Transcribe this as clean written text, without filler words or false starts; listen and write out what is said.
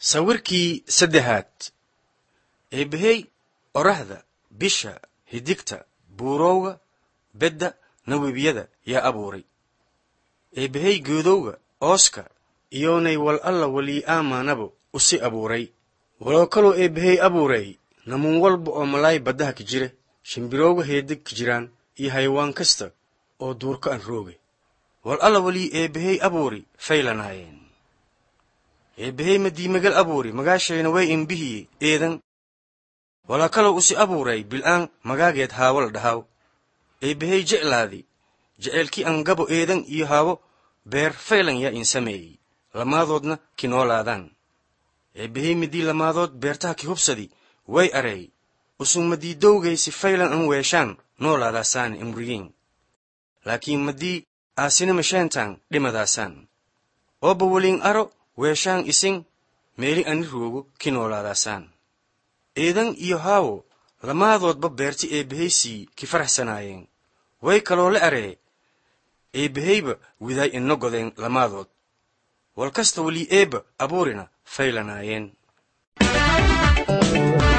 sawirkii saddexaad eebbahey oraahda bisha hidigta buurowga bedda nawibiyada yaa abuuray eebbahey geedowga ooska iyoonay wal alla walii aamaanabo usi abuuray waloo kaloo eebbahey abuuray namuun walba oo malaay baddaha ka jire shimbirowga heedig ka jiraan iyo haywaan kasta oo duurka an rooge wal alla walii eebbahey abuuri faylanaayeen eebbahey madiimagal abuuri magaashayna way inbihiye eedan walaa kaloo usi abuuray bil'aan magaageed haawo la dhahaw eebbahey jeclaadi jeceelkii an gabo eedan iyo haawo beer faylan yaa in sameeyey lamaadoodna ki noolaadaan eebbahey midii lamaadood beertaha ki hubsadi way areey usun madiidowgay si faylan an weeshaan noolaadaasaan imrigiin laakiin madii aasina masheentaan dhimadaasaan ooba weliin aro weeshaan isin meeli ani roogo ki noolaadaasaan eedan iyo haawo lamaadoodba beerti eebbahaysii ki faraxsanaayeen way kaloo la aree eebbahayba widaay inno godeen lamaadood wal kasta welii eebba abuurina faylanaayeen